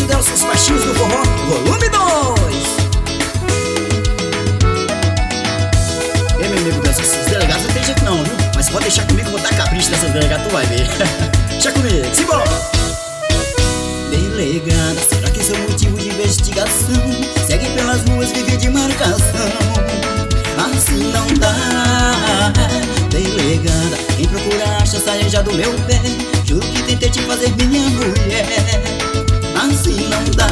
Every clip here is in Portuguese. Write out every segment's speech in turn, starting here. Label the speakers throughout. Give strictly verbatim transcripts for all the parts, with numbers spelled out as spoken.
Speaker 1: considero seus baixinhos do forró, volume dois. Ei, meu amigo, esses delegados não tem jeito não, viu? Mas pode deixar comigo, vou dar capricho dessas delegadas, tu vai ver. Deixa comigo, simbora! Delegada, será que seu motivo de investigação segue pelas ruas, vive de marcação? Assim não dá. Delegada, quem procura acha, saia já do meu pé. Juro que tentei te fazer minha mulher. Assim não dá.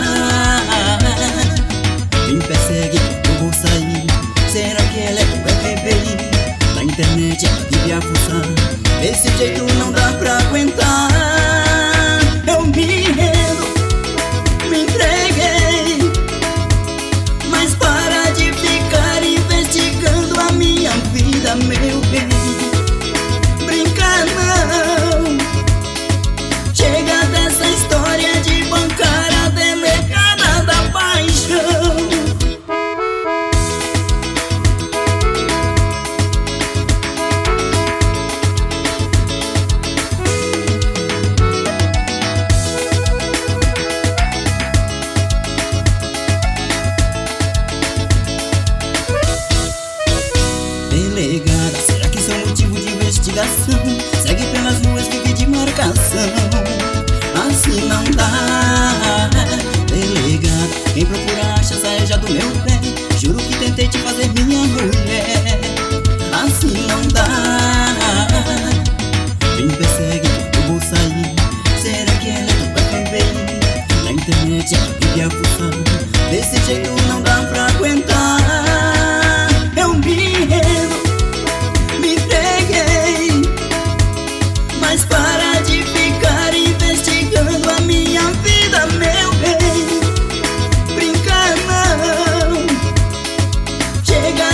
Speaker 1: Me persegue, eu vou sair. Será que ela é do F B I? Na internet ela vive a fuçar. Desse jeito não dá pra aguentar. Eu me rendo, me entreguei. Mas para de ficar investigando a minha vida, meu bem. Brincar não. Chega dessa história de bancar a delegada da paixão. Delegada, será que seu motivo de investigação segue pelas ruas, vive de marcação? Assim não dá. Delegada, quem procura acha, saia já do meu pé. Juro que tentei te fazer minha mulher. Assim não dá. Me persegue, eu vou sair. Será que ela é do F B I? Na internet ela vive a fuçar. Desse jeito não dá pra aguentar. Eu me rendo, me entreguei. Mas para de ficar investigando a minha vida, meu bem. Brincar não. Chega